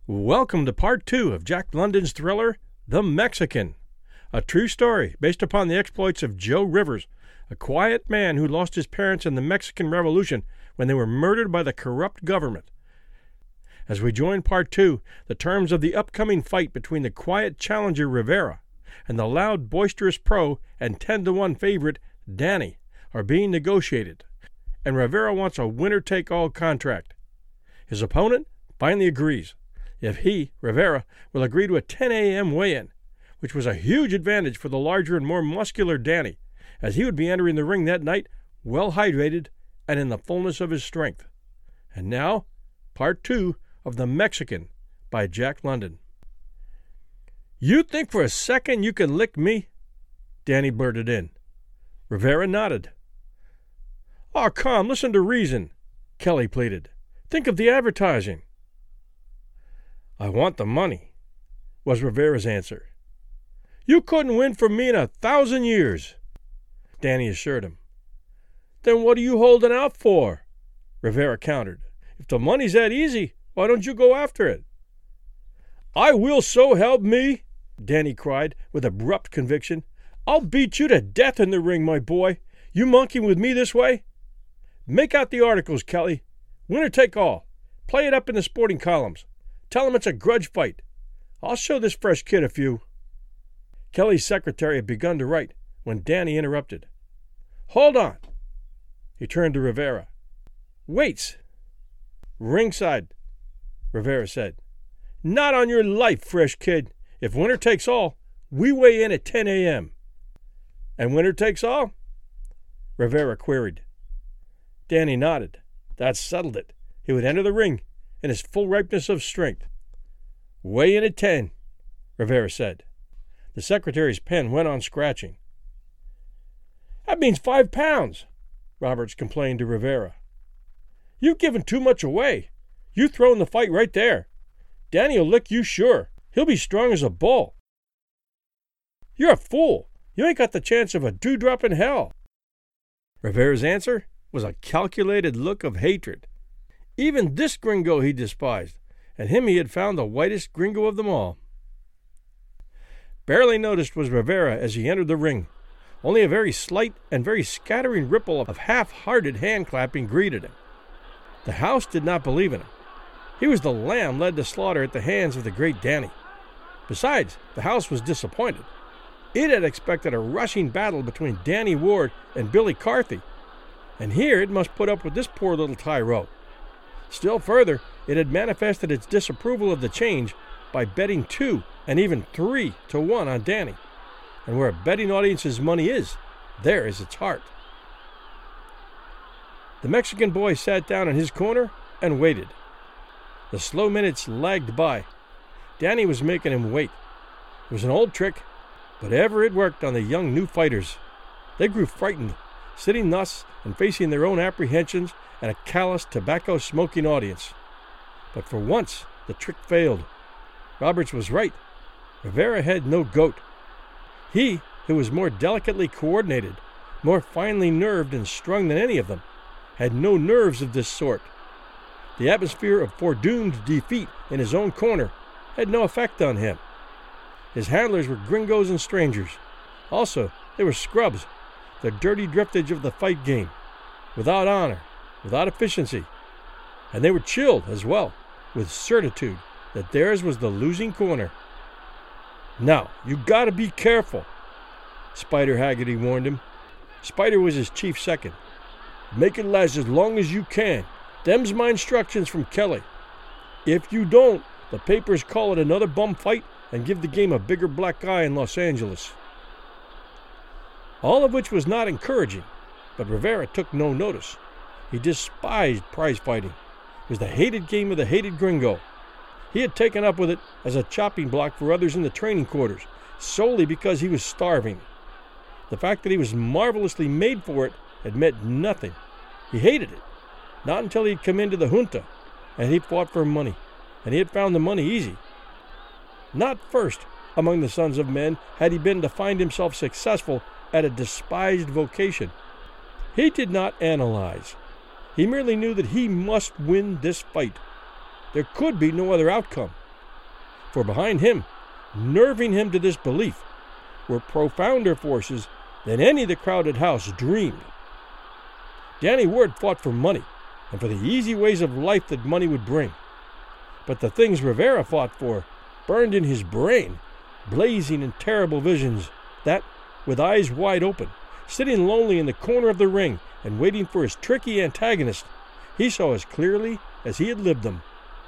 Welcome to part 2 of Jack London's thriller, The Mexican, a true story based upon the exploits of Joe Rivers, a quiet man who lost his parents in the Mexican Revolution when they were murdered by the corrupt government. As we join part 2, the terms of the upcoming fight between the quiet challenger Rivera and the loud, boisterous pro and 10-1 favorite Danny are being negotiated, and Rivera wants a winner-take-all contract. His opponent finally agrees, if he, Rivera, will agree to a 10 a.m. weigh-in, which was a huge advantage for the larger and more muscular Danny, as he would be entering the ring that night well hydrated and in the fullness of his strength. And now, part 2 of The Mexican by Jack London. "You think for a second you can lick me?" Danny blurted in. Rivera nodded. "Oh, come, listen to reason," Kelly pleaded. "Think of the advertising." "I want the money," was Rivera's answer. "You couldn't win from me in 1,000 years," Danny assured him. "Then what are you holding out for?" Rivera countered. "If the money's that easy, why don't you go after it?" "I will, so help me," Danny cried with abrupt conviction. "I'll beat you to death in the ring, my boy. You monkeying with me this way? Make out the articles, Kelly. Winner take all. Play it up in the sporting columns. Tell him it's a grudge fight. I'll show this fresh kid a few." Kelly's secretary had begun to write when Danny interrupted. "Hold on." He turned to Rivera. "Weights." "Ringside," Rivera said. "Not on your life, fresh kid. If winner takes all, we weigh in at 10 a.m. "And winner takes all?" Rivera queried. Danny nodded. That settled it. He would enter the ring in his full ripeness of strength. "Weigh in at 10, Rivera said. The secretary's pen went on scratching. "That means 5 pounds, Roberts complained to Rivera. "You've given too much away. You thrown the fight right there. Danny'll lick you sure. He'll be strong as a bull." "You're a fool. You ain't got the chance of a dewdrop in hell." Rivera's answer was a calculated look of hatred. Even this gringo he despised, and him he had found the whitest gringo of them all. Barely noticed was Rivera as he entered the ring. Only a very slight and very scattering ripple of half-hearted hand-clapping greeted him. The house did not believe in him. He was the lamb led to slaughter at the hands of the great Danny. Besides, the house was disappointed. It had expected a rushing battle between Danny Ward and Billy Carthy, and here it must put up with this poor little tyro. Still further, it had manifested its disapproval of the change by betting 2 and even 3-1 on Danny. And where a betting audience's money is, there is its heart. The Mexican boy sat down in his corner and waited. The slow minutes lagged by. Danny was making him wait. It was an old trick, but ever it worked on the young new fighters. They grew frightened, sitting thus and facing their own apprehensions and a callous, tobacco-smoking audience. But for once, the trick failed. Roberts was right. Rivera had no goat. He, who was more delicately coordinated, more finely nerved and strung than any of them, had no nerves of this sort. The atmosphere of foredoomed defeat in his own corner had no effect on him. His handlers were gringos and strangers. Also, they were scrubs, the dirty driftage of the fight game, without honor, without efficiency. And they were chilled as well, with certitude that theirs was the losing corner. "Now, you gotta be careful," Spider Haggerty warned him. Spider was his chief second. "Make it last as long as you can. Them's my instructions from Kelly. If you don't, the papers call it another bum fight and give the game a bigger black eye in Los Angeles." All of which was not encouraging, but Rivera took no notice. He despised prize fighting. It was the hated game of the hated gringo. He had taken up with it as a chopping block for others in the training quarters, solely because he was starving. The fact that he was marvelously made for it had meant nothing. He hated it. Not until he had come into the junta, and he fought for money, and he had found the money easy. Not first among the sons of men had he been to find himself successful at a despised vocation. He did not analyze. He merely knew that he must win this fight. There could be no other outcome. for behind him, nerving him to this belief, were profounder forces than any the crowded house dreamed. Danny Ward fought for money and for the easy ways of life that money would bring. But the things Rivera fought for burned in his brain, blazing in terrible visions that, with eyes wide open, sitting lonely in the corner of the ring and waiting for his tricky antagonist, he saw as clearly as he had lived them.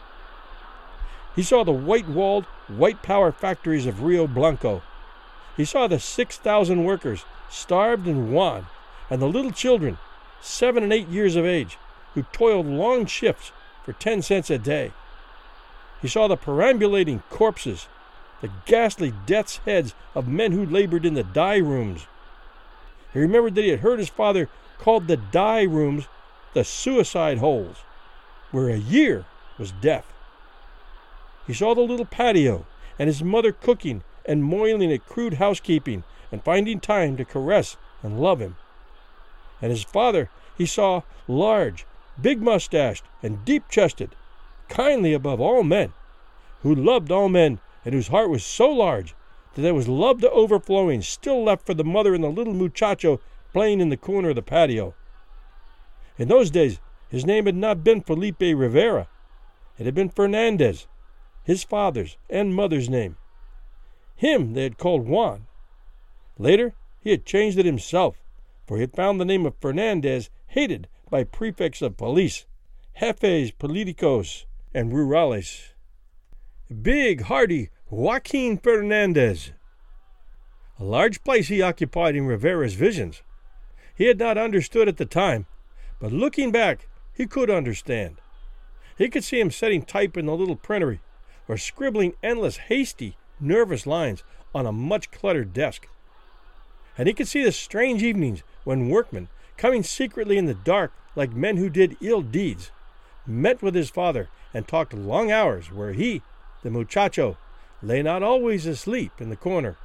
He saw the white-walled, white-power factories of Rio Blanco. He saw the 6,000 workers, starved and wan, and the little children, 7 and 8 years of age, who toiled long shifts for 10 cents a day. He saw the perambulating corpses, the ghastly death's heads of men who labored in the dye rooms. He remembered that he had heard his father call the dye rooms the suicide holes, where a year was death. He saw the little patio and his mother cooking and moiling at crude housekeeping and finding time to caress and love him. And his father he saw large, big-mustached, and deep-chested, kindly above all men, who loved all men and whose heart was so large that there was love to overflowing still left for the mother and the little muchacho playing in the corner of the patio. In those days, his name had not been Felipe Rivera. It had been Fernandez, his father's and mother's name. Him they had called Juan. Later, he had changed it himself, for he had found the name of Fernandez hated by prefects of police, jefes politicos, and rurales. Big, hardy Joaquin Fernandez. A large place he occupied in Rivera's visions. He had not understood at the time, but looking back, he could understand. He could see him setting type in the little printery, or scribbling endless, hasty, nervous lines on a much-cluttered desk. And he could see the strange evenings when workmen, coming secretly in the dark like men who did ill deeds, met with his father and talked long hours where he, the muchacho, lay not always asleep in the corner.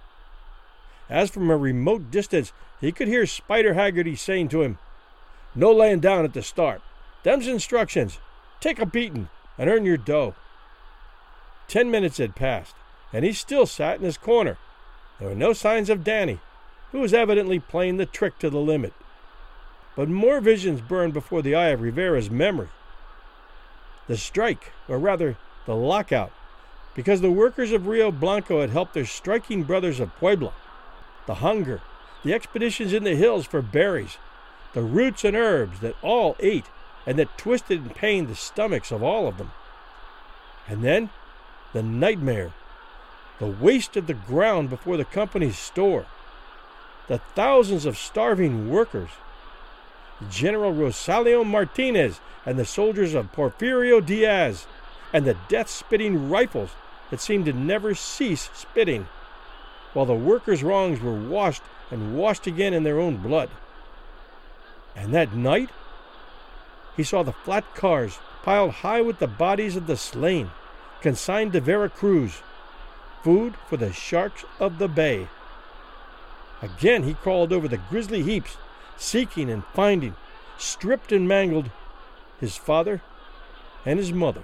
As from a remote distance, he could hear Spider Haggerty saying to him, "No laying down at the start. Them's instructions. Take a beating and earn your dough." 10 minutes had passed, and he still sat in his corner. There were no signs of Danny, who was evidently playing the trick to the limit. But more visions burned before the eye of Rivera's memory. The strike, or rather the lockout, because the workers of Rio Blanco had helped their striking brothers of Puebla. The hunger, the expeditions in the hills for berries, the roots and herbs that all ate and that twisted and pained the stomachs of all of them. And then the nightmare, the waste of the ground before the company's store, the thousands of starving workers, General Rosalio Martinez and the soldiers of Porfirio Diaz, and the death-spitting rifles that seemed to never cease spitting, while the workers' wrongs were washed and washed again in their own blood. And that night, he saw the flat cars piled high with the bodies of the slain, consigned to Veracruz, food for the sharks of the bay. Again he crawled over the grisly heaps, seeking and finding, stripped and mangled, his father and his mother.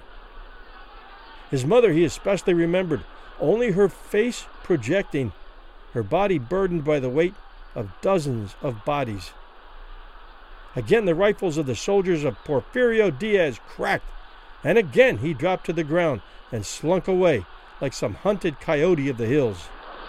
His mother he especially remembered, only her face projecting, her body burdened by the weight of dozens of bodies. Again the rifles of the soldiers of Porfirio Diaz cracked, and again he dropped to the ground and slunk away like some hunted coyote of the hills.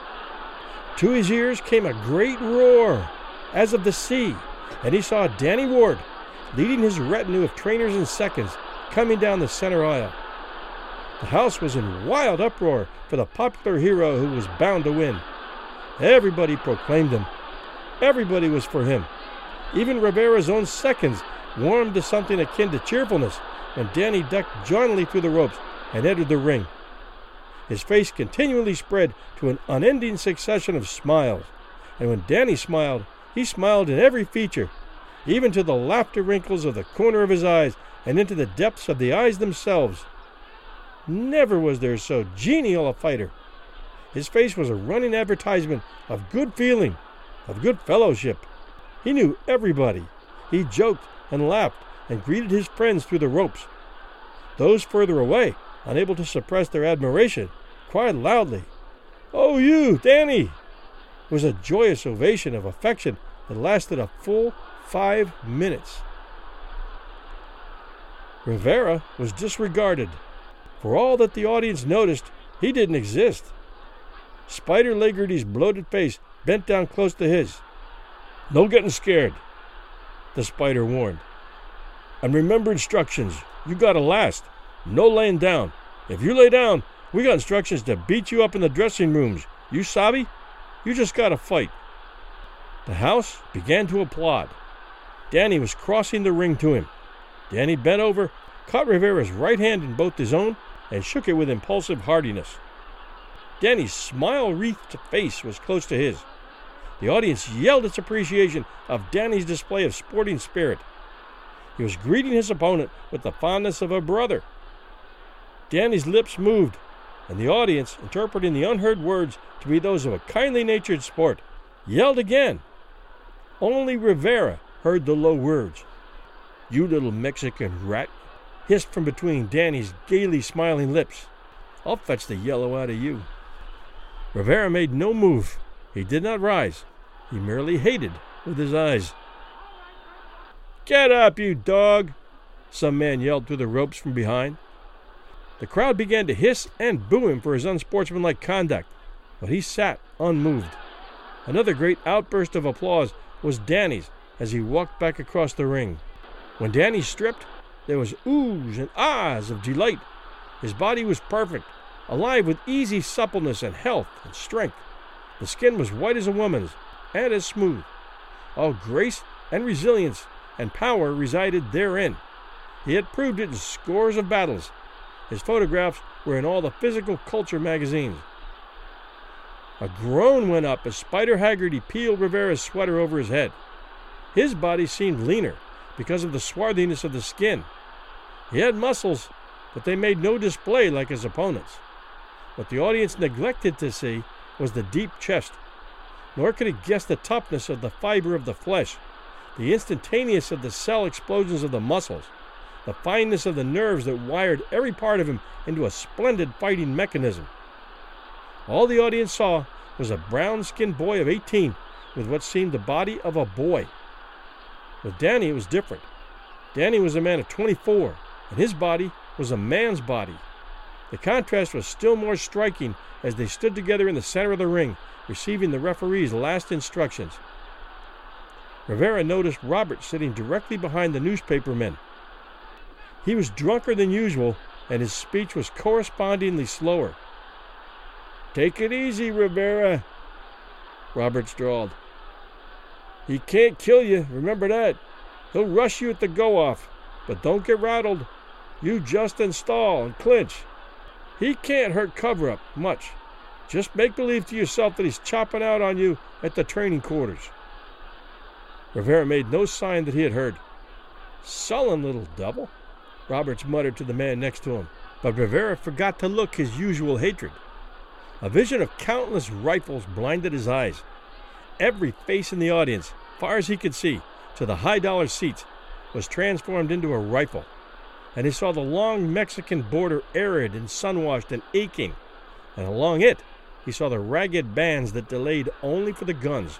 To his ears came a great roar, as of the sea, and he saw Danny Ward, leading his retinue of trainers and seconds, coming down the center aisle. The house was in wild uproar for the popular hero who was bound to win. Everybody proclaimed him. Everybody was for him. Even Rivera's own seconds warmed to something akin to cheerfulness when Danny ducked jauntily through the ropes and entered the ring. His face continually spread to an unending succession of smiles, and when Danny smiled, he smiled in every feature, even to the laughter wrinkles of the corner of his eyes and into the depths of the eyes themselves. Never was there so genial a fighter. His face was a running advertisement of good feeling, of good fellowship. He knew everybody. He joked and laughed and greeted his friends through the ropes. Those further away, unable to suppress their admiration, cried loudly, "Oh, you, Danny!" It was a joyous ovation of affection that lasted a full 5 minutes. Rivera was disregarded. For all that the audience noticed, he didn't exist. Spider Legarty's bloated face bent down close to his. "No getting scared," the Spider warned. "And remember instructions. You gotta last. No laying down. If you lay down, we got instructions to beat you up in the dressing rooms. You sabi? You just gotta fight." The house began to applaud. Danny was crossing the ring to him. Danny bent over, caught Rivera's right hand in both his own, and shook it with impulsive heartiness. Danny's smile-wreathed face was close to his. The audience yelled its appreciation of Danny's display of sporting spirit. He was greeting his opponent with the fondness of a brother. Danny's lips moved, and the audience, interpreting the unheard words to be those of a kindly-natured sport, yelled again. Only Rivera heard the low words. "You little Mexican rat," hissed from between Danny's gaily smiling lips. "I'll fetch the yellow out of you." Rivera made no move. He did not rise. He merely hated with his eyes. "Get up, you dog!" some man yelled through the ropes from behind. The crowd began to hiss and boo him for his unsportsmanlike conduct, but he sat unmoved. Another great outburst of applause was Danny's as he walked back across the ring. When Danny stripped, there was oohs and ahs of delight. His body was perfect, alive with easy suppleness and health and strength. The skin was white as a woman's, and as smooth. All grace and resilience and power resided therein. He had proved it in scores of battles. His photographs were in all the physical culture magazines. A groan went up as Spider Haggerty peeled Rivera's sweater over his head. His body seemed leaner because of the swarthiness of the skin. He had muscles, but they made no display like his opponent's. What the audience neglected to see was the deep chest, nor could it guess the toughness of the fiber of the flesh, the instantaneous of the cell explosions of the muscles, the fineness of the nerves that wired every part of him into a splendid fighting mechanism. All the audience saw was a brown-skinned boy of 18 with what seemed the body of a boy. With Danny, it was different. Danny was a man of 24, and his body was a man's body. The contrast was still more striking as they stood together in the center of the ring, receiving the referee's last instructions. Rivera noticed Robert sitting directly behind the newspaper men. He was drunker than usual, and his speech was correspondingly slower. "Take it easy, Rivera," Roberts drawled. "He can't kill you, remember that. He'll rush you at the go-off, but don't get rattled. You just install and clinch. He can't hurt cover-up much. Just make believe to yourself that he's chopping out on you at the training quarters." Rivera made no sign that he had heard. "Sullen little devil," Roberts muttered to the man next to him, but Rivera forgot to look his usual hatred. A vision of countless rifles blinded his eyes. Every face in the audience, far as he could see, to the high-dollar seats, was transformed into a rifle, and he saw the long Mexican border arid and sun-washed and aching, and along it he saw the ragged bands that delayed only for the guns.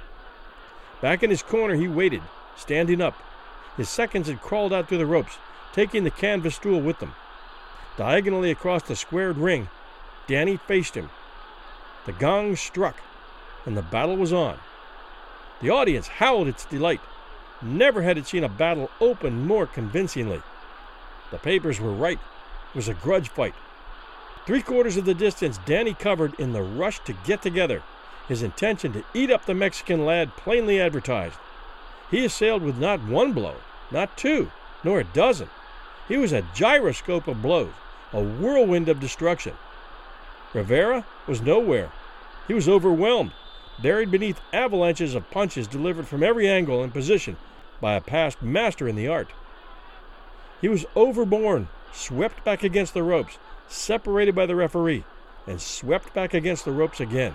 Back in his corner he waited, standing up. His seconds had crawled out through the ropes, taking the canvas stool with them. Diagonally across the squared ring, Danny faced him. The gong struck, and the battle was on. The audience howled its delight. Never had it seen a battle open more convincingly. The papers were right. It was a grudge fight. 3/4 of the distance Danny covered in the rush to get together, his intention to eat up the Mexican lad plainly advertised. He assailed with not one blow, not two, nor a dozen. He was a gyroscope of blows, a whirlwind of destruction. Rivera was nowhere. He was overwhelmed, buried beneath avalanches of punches delivered from every angle and position by a past master in the art. He was overborne, swept back against the ropes, separated by the referee, and swept back against the ropes again.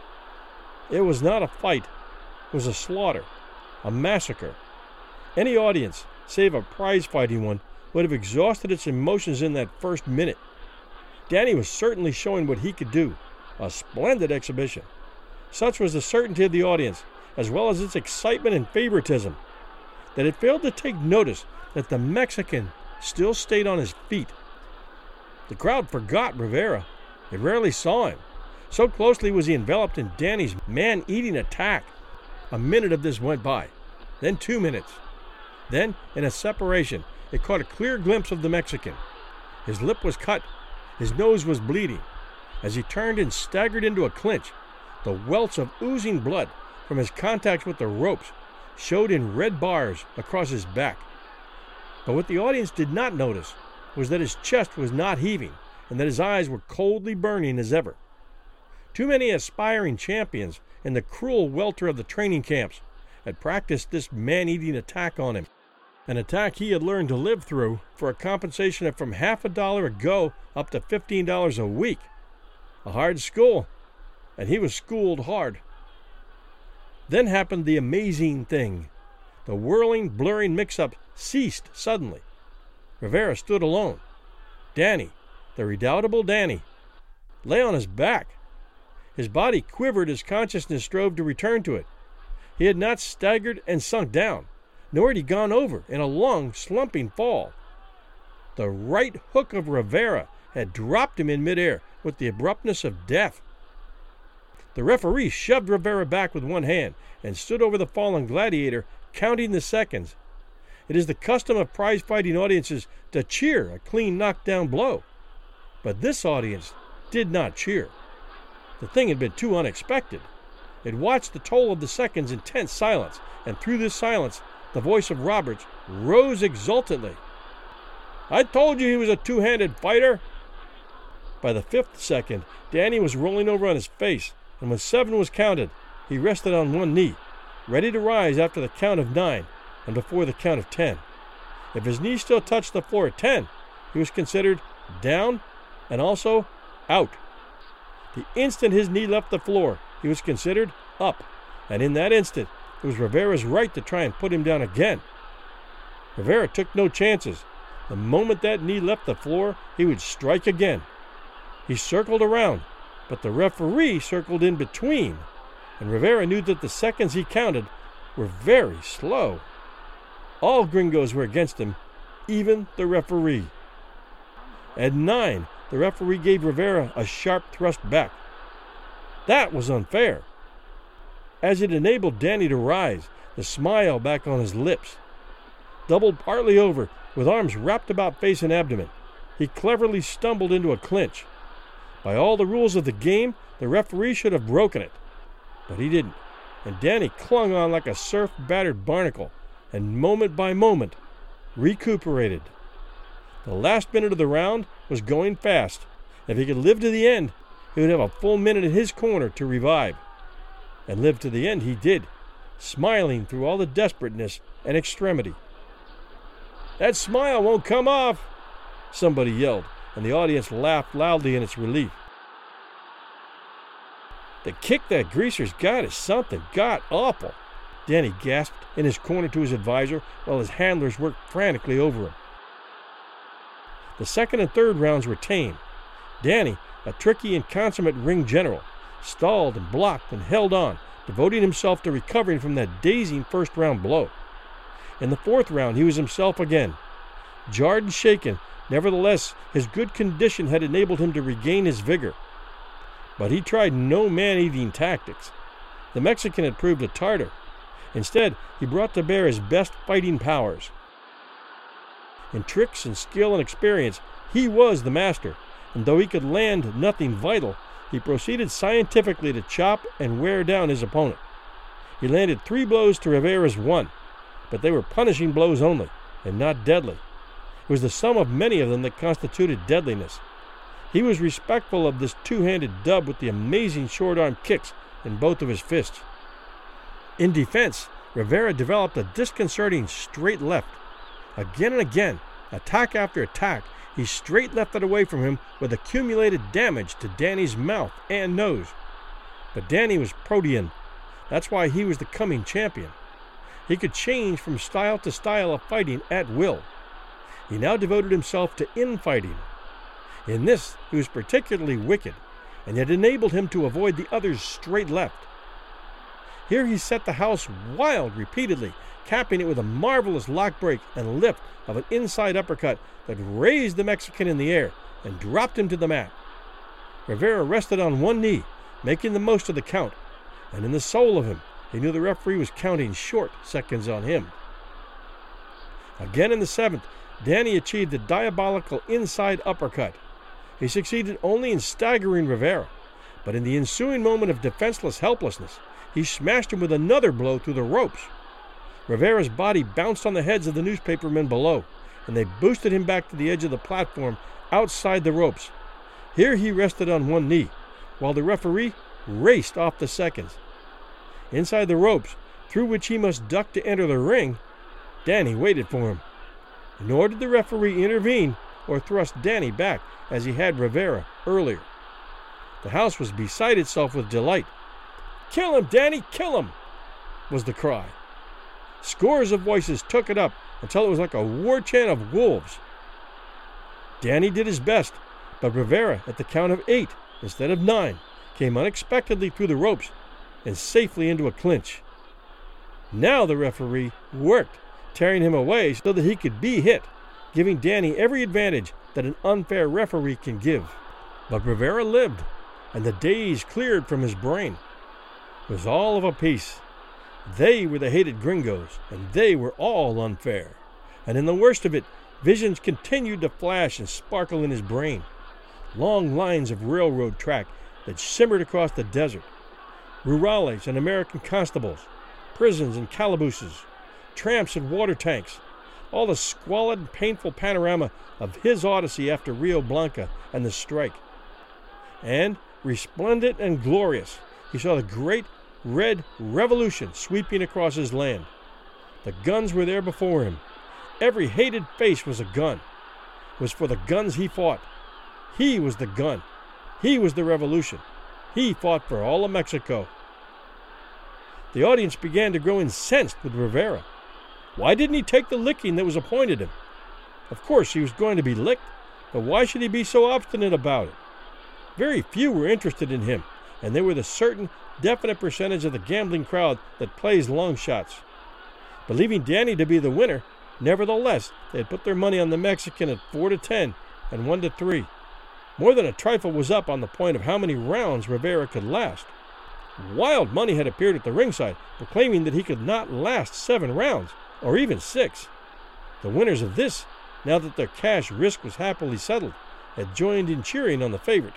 It was not a fight. It was a slaughter, a massacre. Any audience, save a prize-fighting one, would have exhausted its emotions in that first minute. Danny was certainly showing what he could do. A splendid exhibition. Such was the certainty of the audience, as well as its excitement and favoritism, that it failed to take notice that the Mexican still stayed on his feet. The crowd forgot Rivera. They rarely saw him. So closely was he enveloped in Danny's man-eating attack. A minute of this went by, then 2 minutes. Then, in a separation, it caught a clear glimpse of the Mexican. His lip was cut. His nose was bleeding. As he turned and staggered into a clinch, the welts of oozing blood from his contact with the ropes showed in red bars across his back. But what the audience did not notice was that his chest was not heaving and that his eyes were coldly burning as ever. Too many aspiring champions in the cruel welter of the training camps had practiced this man-eating attack on him, an attack he had learned to live through for a compensation of from $50 a go up to $15 a week. A hard school, and he was schooled hard. Then happened the amazing thing. The whirling, blurring mix-up ceased suddenly. Rivera stood alone. Danny, the redoubtable Danny, lay on his back. His body quivered as consciousness strove to return to it. He had not staggered and sunk down, nor had he gone over in a long, slumping fall. The right hook of Rivera had dropped him in midair with the abruptness of death. The referee shoved Rivera back with one hand and stood over the fallen gladiator, counting the seconds. It is the custom of prize-fighting audiences to cheer a clean knockdown blow. But this audience did not cheer. The thing had been too unexpected. It watched the toll of the seconds in tense silence, and through this silence, the voice of Roberts rose exultantly. "I told you he was a two-handed fighter!" By the 5th second, Danny was rolling over on his face, and when 7 was counted, he rested on one knee, ready to rise after the count of 9 and before the count of 10. If his knee still touched the floor at 10, he was considered down and also out. The instant his knee left the floor, he was considered up, and in that instant, it was Rivera's right to try and put him down again. Rivera took no chances. The moment that knee left the floor, he would strike again. He circled around, but the referee circled in between, and Rivera knew that the seconds he counted were very slow. All gringos were against him, even the referee. At 9, the referee gave Rivera a sharp thrust back. That was unfair, as it enabled Danny to rise, the smile back on his lips. Doubled partly over, with arms wrapped about face and abdomen, he cleverly stumbled into a clinch. By all the rules of the game, the referee should have broken it. But he didn't, and Danny clung on like a surf-battered barnacle, and moment by moment, recuperated. The last minute of the round was going fast. If he could live to the end, he would have a full minute in his corner to revive. And live to the end he did, smiling through all the desperateness and extremity. "That smile won't come off," somebody yelled, and the audience laughed loudly in its relief. "The kick that Greaser's got is something god-awful," Danny gasped in his corner to his advisor while his handlers worked frantically over him. The 2nd and 3rd rounds were tame. Danny, a tricky and consummate ring general, stalled and blocked and held on, devoting himself to recovering from that dazing first-round blow. In the 4th round, he was himself again. Jarred and shaken, nevertheless, his good condition had enabled him to regain his vigor. But he tried no man-eating tactics. The Mexican had proved a Tartar. Instead, he brought to bear his best fighting powers. In tricks and skill and experience, he was the master, and though he could land nothing vital, he proceeded scientifically to chop and wear down his opponent. He landed 3 blows to Rivera's 1, but they were punishing blows only, and not deadly. It was the sum of many of them that constituted deadliness. He was respectful of this two-handed dub with the amazing short-arm kicks in both of his fists. In defense, Rivera developed a disconcerting straight left. Again and again, attack after attack, he straight-lefted away from him with accumulated damage to Danny's mouth and nose. But Danny was protean. That's why he was the coming champion. He could change from style to style of fighting at will. He now devoted himself to infighting. In this, he was particularly wicked, and it enabled him to avoid the other's straight left. Here he set the house wild repeatedly, capping it with a marvelous lock break and lift of an inside uppercut that raised the Mexican in the air and dropped him to the mat. Rivera rested on one knee, making the most of the count, and in the soul of him, he knew the referee was counting short seconds on him. Again in the seventh, Danny achieved a diabolical inside uppercut. He succeeded only in staggering Rivera, but in the ensuing moment of defenseless helplessness, he smashed him with another blow through the ropes. Rivera's body bounced on the heads of the newspapermen below, and they boosted him back to the edge of the platform outside the ropes. Here he rested on one knee, while the referee raced off the seconds. Inside the ropes, through which he must duck to enter the ring, Danny waited for him. Nor did the referee intervene or thrust Danny back as he had Rivera earlier. The house was beside itself with delight. "Kill him, Danny, kill him!" was the cry. Scores of voices took it up until it was like a war chant of wolves. Danny did his best, but Rivera, at the count of 8 instead of 9, came unexpectedly through the ropes and safely into a clinch. Now the referee worked, tearing him away so that he could be hit, giving Danny every advantage that an unfair referee can give. But Rivera lived, and the daze cleared from his brain. It was all of a piece. They were the hated gringos, and they were all unfair. And in the worst of it, visions continued to flash and sparkle in his brain. Long lines of railroad track that shimmered across the desert. Rurales and American constables, prisons and calabooses, tramps and water tanks, all the squalid and painful panorama of his odyssey after Rio Blanco and the strike. And, resplendent and glorious, he saw the great red revolution sweeping across his land. The guns were there before him. Every hated face was a gun. It was for the guns he fought. He was the gun. He was the revolution. He fought for all of Mexico. The audience began to grow incensed with Rivera. Why didn't he take the licking that was appointed him? Of course he was going to be licked, but why should he be so obstinate about it? Very few were interested in him, and they were the certain, definite percentage of the gambling crowd that plays long shots. Believing Danny to be the winner, nevertheless, they had put their money on the Mexican at 4-10 and 1-3. More than a trifle was up on the point of how many rounds Rivera could last. Wild money had appeared at the ringside, proclaiming that he could not last 7 rounds, or even 6. The winners of this, now that their cash risk was happily settled, had joined in cheering on the favorite.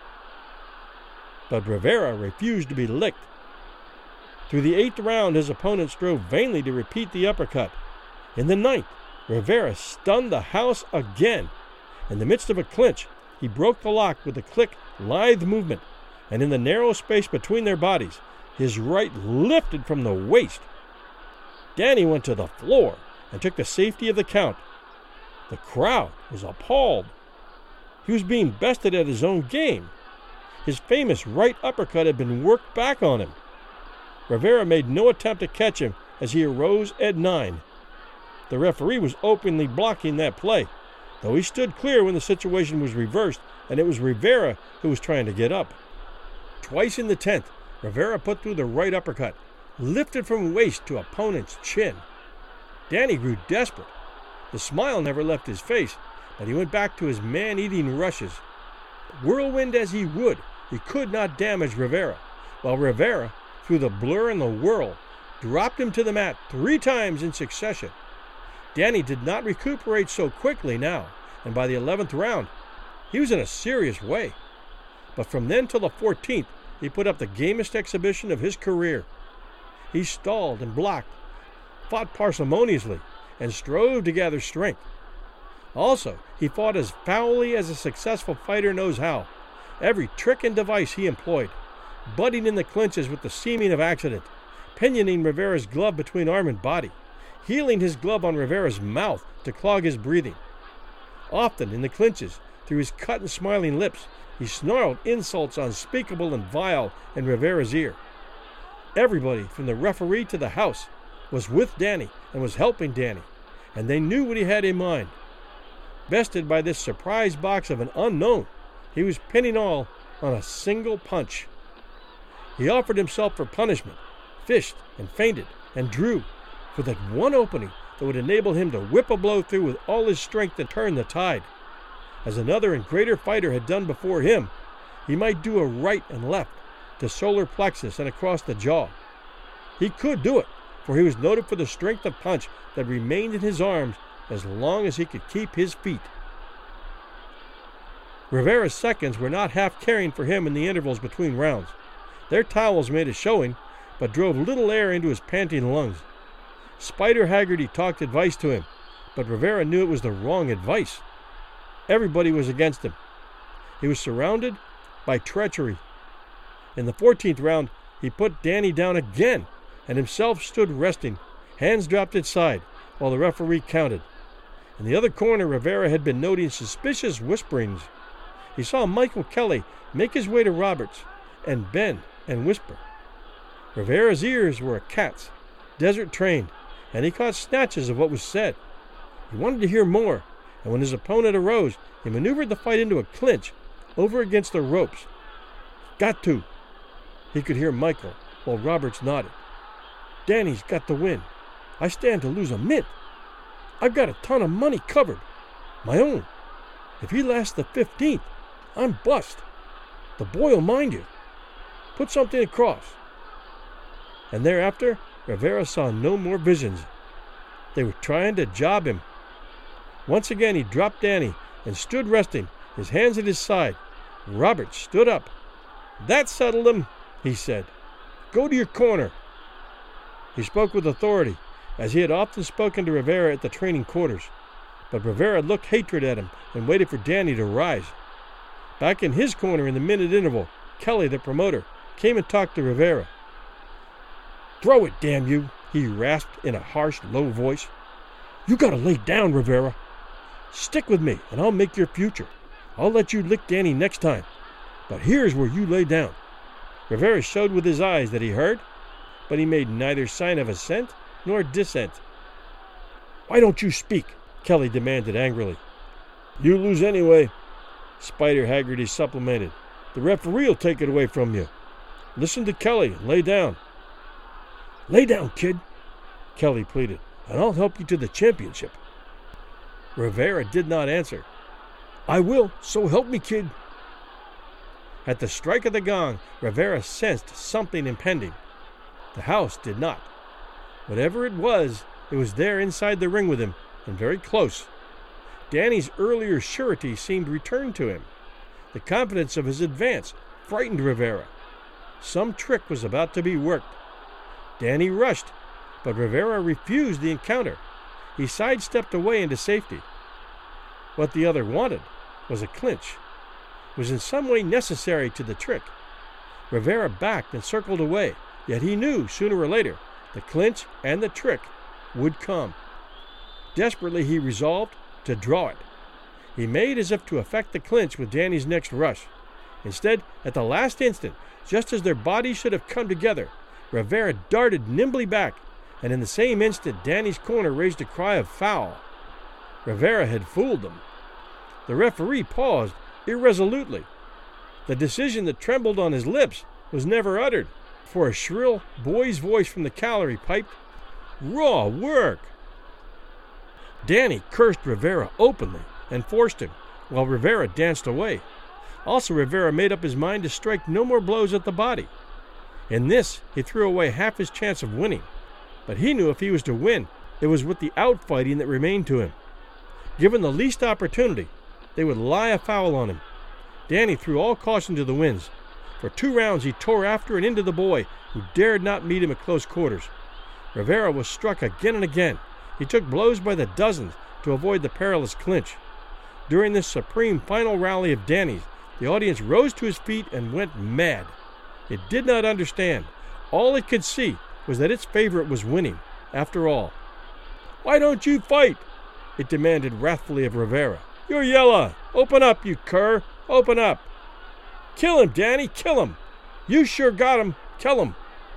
But Rivera refused to be licked. Through the 8th round, his opponent strove vainly to repeat the uppercut. In the 9th, Rivera stunned the house again. In the midst of a clinch, he broke the lock with a quick, lithe movement, and in the narrow space between their bodies, his right lifted from the waist. Danny went to the floor and took the safety of the count. The crowd was appalled. He was being bested at his own game. His famous right uppercut had been worked back on him. Rivera made no attempt to catch him as he arose at 9. The referee was openly blocking that play, though he stood clear when the situation was reversed, and it was Rivera who was trying to get up. Twice in the 10th, Rivera put through the right uppercut, lifted from waist to opponent's chin. Danny grew desperate. The smile never left his face, but he went back to his man-eating rushes. Whirlwind as he would, he could not damage Rivera, while Rivera, through the blur and the whirl, dropped him to the mat 3 times in succession. Danny did not recuperate so quickly now, and by the 11th round, he was in a serious way. But from then till the 14th, he put up the gamest exhibition of his career. He stalled and blocked, fought parsimoniously, and strove to gather strength. Also, he fought as foully as a successful fighter knows how. Every trick and device he employed, butting in the clinches with the seeming of accident, pinioning Rivera's glove between arm and body, heeling his glove on Rivera's mouth to clog his breathing. Often in the clinches, through his cut and smiling lips, he snarled insults unspeakable and vile in Rivera's ear. Everybody, from the referee to the house, was with Danny and was helping Danny, and they knew what he had in mind. Bested by this surprise box of an unknown, he was pinning all on a single punch. He offered himself for punishment, fished and feinted and drew for that one opening that would enable him to whip a blow through with all his strength and turn the tide. As another and greater fighter had done before him, he might do a right and left to solar plexus and across the jaw. He could do it, for he was noted for the strength of punch that remained in his arms as long as he could keep his feet. Rivera's seconds were not half caring for him in the intervals between rounds. Their towels made a showing, but drove little air into his panting lungs. Spider Haggerty talked advice to him, but Rivera knew it was the wrong advice. Everybody was against him. He was surrounded by treachery. In the 14th round, he put Danny down again, and himself stood resting, hands dropped at side, while the referee counted. In the other corner, Rivera had been noting suspicious whisperings. He saw Michael Kelly make his way to Roberts and bend and whisper. Rivera's ears were a cat's, desert-trained, and he caught snatches of what was said. He wanted to hear more, and when his opponent arose, he maneuvered the fight into a clinch over against the ropes. "Got to," he could hear Michael, while Roberts nodded. "Danny's got to win. I stand to lose a mint. I've got a ton of money covered. My own. If he lasts the 15th, I'm bust. The boy'll mind you. Put something across." And thereafter, Rivera saw no more visions. They were trying to job him. Once again he dropped Danny and stood resting, his hands at his side. Roberts stood up. "That settled him," he said. "Go to your corner." He spoke with authority, as he had often spoken to Rivera at the training quarters. But Rivera looked hatred at him and waited for Danny to rise. Back in his corner in the minute interval, Kelly, the promoter, came and talked to Rivera. "Throw it, damn you," he rasped in a harsh, low voice. "You gotta lay down, Rivera. Stick with me, and I'll make your future. I'll let you lick Danny next time. But here's where you lay down." Rivera showed with his eyes that he heard, but he made neither sign of assent nor dissent. "Why don't you speak?" Kelly demanded angrily. "You lose anyway," Spider Haggerty supplemented. "The referee'll take it away from you. Listen to Kelly and lay down." "Lay down, kid," Kelly pleaded, "and I'll help you to the championship." Rivera did not answer. "I will, so help me, kid." At the strike of the gong, Rivera sensed something impending. The house did not. Whatever it was there inside the ring with him, and very close. Danny's earlier surety seemed returned to him. The confidence of his advance frightened Rivera. Some trick was about to be worked. Danny rushed, but Rivera refused the encounter. He sidestepped away into safety. What the other wanted was a clinch. It was in some way necessary to the trick. Rivera backed and circled away, yet he knew sooner or later the clinch and the trick would come. Desperately he resolved to draw it. He made as if to effect the clinch with Danny's next rush. Instead, at the last instant, just as their bodies should have come together, Rivera darted nimbly back, and in the same instant Danny's corner raised a cry of foul. Rivera had fooled them. The referee paused irresolutely. The decision that trembled on his lips was never uttered, for a shrill boy's voice from the gallery piped, "Raw work!" Danny cursed Rivera openly and forced him, while Rivera danced away. Also, Rivera made up his mind to strike no more blows at the body. In this, he threw away half his chance of winning. But he knew if he was to win, it was with the outfighting that remained to him. Given the least opportunity, they would lie a foul on him. Danny threw all caution to the winds. For 2 rounds he tore after and into the boy, who dared not meet him at close quarters. Rivera was struck again and again. He took blows by the dozens to avoid the perilous clinch. During this supreme final rally of Danny's, the audience rose to his feet and went mad. It did not understand. All it could see was that its favorite was winning, after all. "Why don't you fight?" it demanded wrathfully of Rivera. "You're yellow. Open up, you cur. Open up. Kill him, Danny, kill him. You sure got him. Kill him."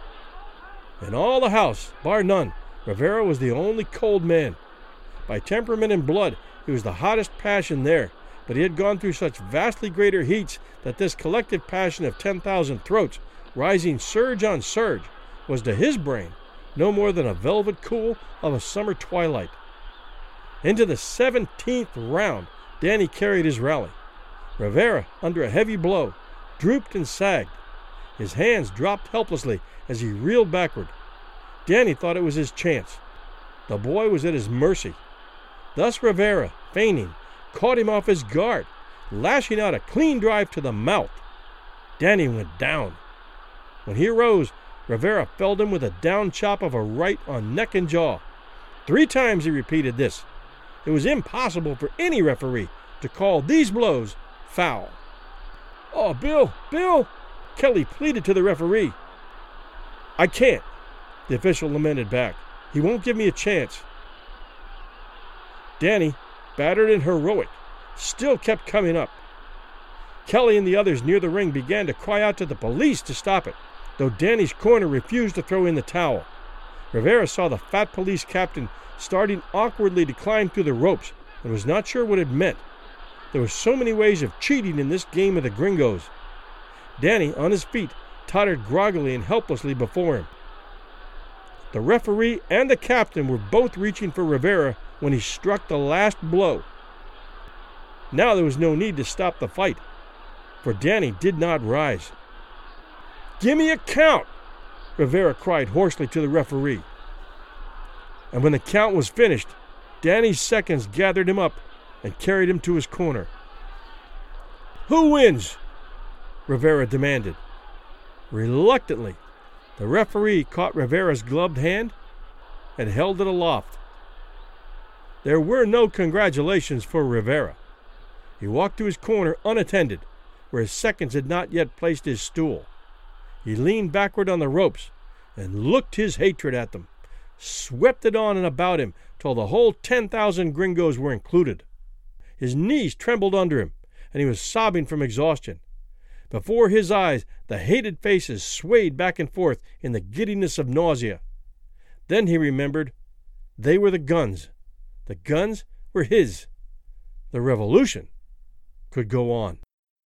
In all the house, bar none, Rivera was the only cold man. By temperament and blood, He was the hottest passion there, but he had gone through such vastly greater heats that this collective passion of 10,000 throats, rising surge on surge, was to his brain no more than a velvet cool of a summer twilight. Into the 17th round, Danny carried his rally. Rivera, under a heavy blow, drooped and sagged. His hands dropped helplessly as he reeled backward. Danny thought it was his chance. The boy was at his mercy. Thus Rivera, feigning, caught him off his guard, lashing out a clean drive to the mouth. Danny went down. When he arose, Rivera felled him with a down chop of a right on neck and jaw. 3 times he repeated this. It was impossible for any referee to call these blows foul. "Oh, Bill!" Kelly pleaded to the referee. "I can't," the official lamented back. "He won't give me a chance." Danny, battered and heroic, still kept coming up. Kelly and the others near the ring began to cry out to the police to stop it, though Danny's corner refused to throw in the towel. Rivera saw the fat police captain starting awkwardly to climb through the ropes and was not sure what it meant. There were so many ways of cheating in this game of the gringos. Danny, on his feet, tottered groggily and helplessly before him. The referee and the captain were both reaching for Rivera when he struck the last blow. Now there was no need to stop the fight, for Danny did not rise. "Give me a count!" Rivera cried hoarsely to the referee. And when the count was finished, Danny's seconds gathered him up and carried him to his corner. "Who wins?" Rivera demanded. Reluctantly, the referee caught Rivera's gloved hand and held it aloft. There were no congratulations for Rivera. He walked to his corner unattended, where his seconds had not yet placed his stool. He leaned backward on the ropes and looked his hatred at them, swept it on and about him till the whole 10,000 gringos were included. His knees trembled under him, and he was sobbing from exhaustion. Before his eyes, the hated faces swayed back and forth in the giddiness of nausea. Then he remembered they were the guns. The guns were his. The revolution could go on.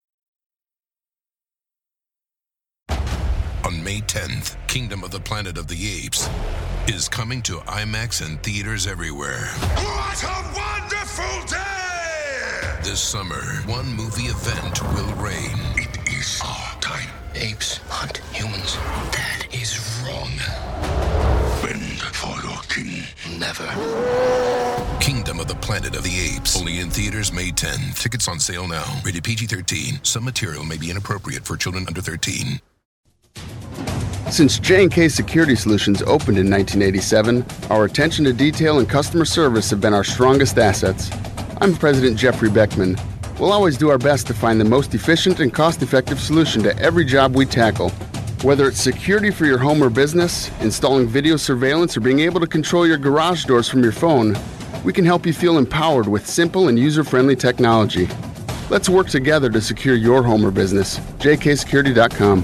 On May 10th, Kingdom of the Planet of the Apes is coming to IMAX and theaters everywhere. What a wonderful day! This summer, one movie event will reign. It is our time. Apes hunt humans. That is wrong. Bend for your king. Never. Kingdom of the Planet of the Apes. Only in theaters May 10. Tickets on sale now. Rated PG-13. Some material may be inappropriate for children under 13. Since J&K Security Solutions opened in 1987, our attention to detail and customer service have been our strongest assets. I'm President Jeffrey Beckman. We'll always do our best to find the most efficient and cost-effective solution to every job we tackle. Whether it's security for your home or business, installing video surveillance, or being able to control your garage doors from your phone, we can help you feel empowered with simple and user-friendly technology. Let's work together to secure your home or business. jksecurity.com.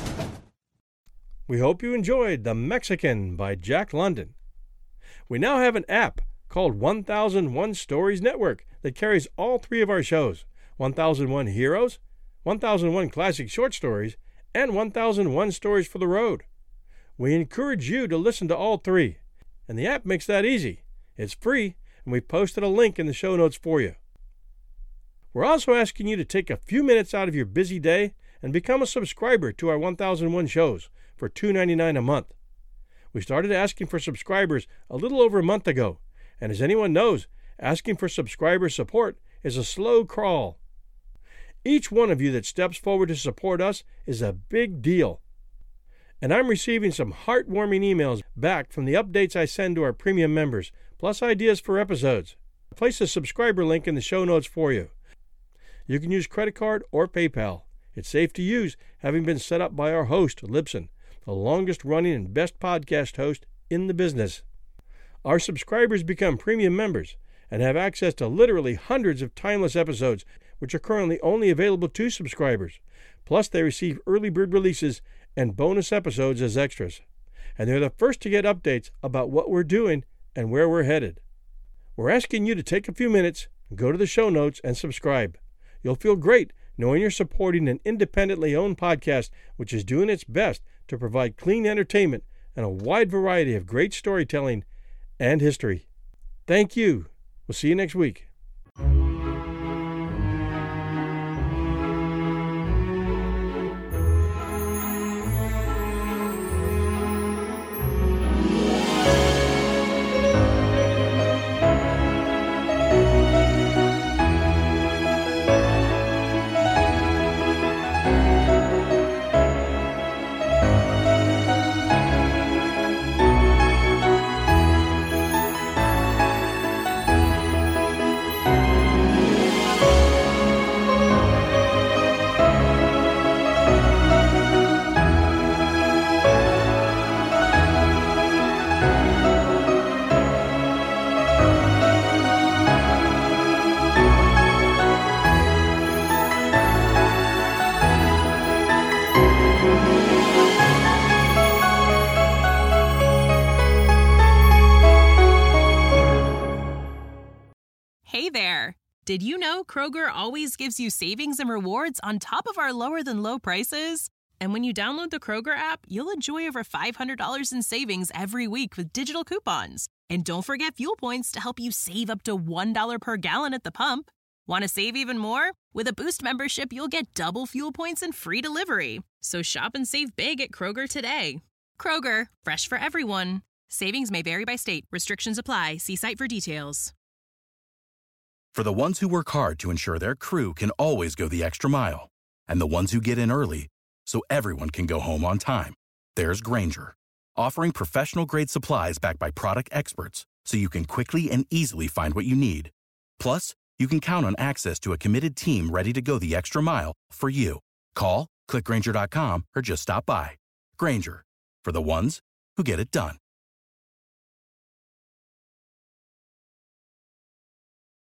We hope you enjoyed The Mexican by Jack London. We now have an app called 1001 Stories Network that carries all 3 of our shows, 1001 Heroes, 1001 Classic Short Stories, and 1001 Stories for the Road. We encourage you to listen to all 3, and the app makes that easy. It's free, and we posted a link in the show notes for you. We're also asking you to take a few minutes out of your busy day and become a subscriber to our 1001 shows for $2.99 a month. We started asking for subscribers a little over a month ago, and as anyone knows, asking for subscriber support is a slow crawl. Each one of you that steps forward to support us is a big deal. And I'm receiving some heartwarming emails back from the updates I send to our premium members, plus ideas for episodes. I place a subscriber link in the show notes for you. You can use credit card or PayPal. It's safe to use, having been set up by our host, Libsyn, the longest-running and best podcast host in the business. Our subscribers become premium members and have access to literally hundreds of timeless episodes, which are currently only available to subscribers. Plus, they receive early bird releases and bonus episodes as extras. And they're the first to get updates about what we're doing and where we're headed. We're asking you to take a few minutes Go to the show notes and subscribe. You'll feel great knowing you're supporting an independently owned podcast which is doing its best to provide clean entertainment and a wide variety of great storytelling and history. Thank you. We'll see you next week. Hey there! Did you know Kroger always gives you savings and rewards on top of our lower-than-low prices? And when you download the Kroger app, you'll enjoy over $500 in savings every week with digital coupons. And don't forget fuel points to help you save up to $1 per gallon at the pump. Want to save even more? With a Boost membership, you'll get double fuel points and free delivery. So shop and save big at Kroger today. Kroger, fresh for everyone. Savings may vary by state. Restrictions apply. See site for details. For the ones who work hard to ensure their crew can always go the extra mile, and the ones who get in early so everyone can go home on time, there's Grainger, offering professional-grade supplies backed by product experts so you can quickly and easily find what you need. Plus, you can count on access to a committed team ready to go the extra mile for you. Call, click Grainger.com, or just stop by. Grainger, for the ones who get it done.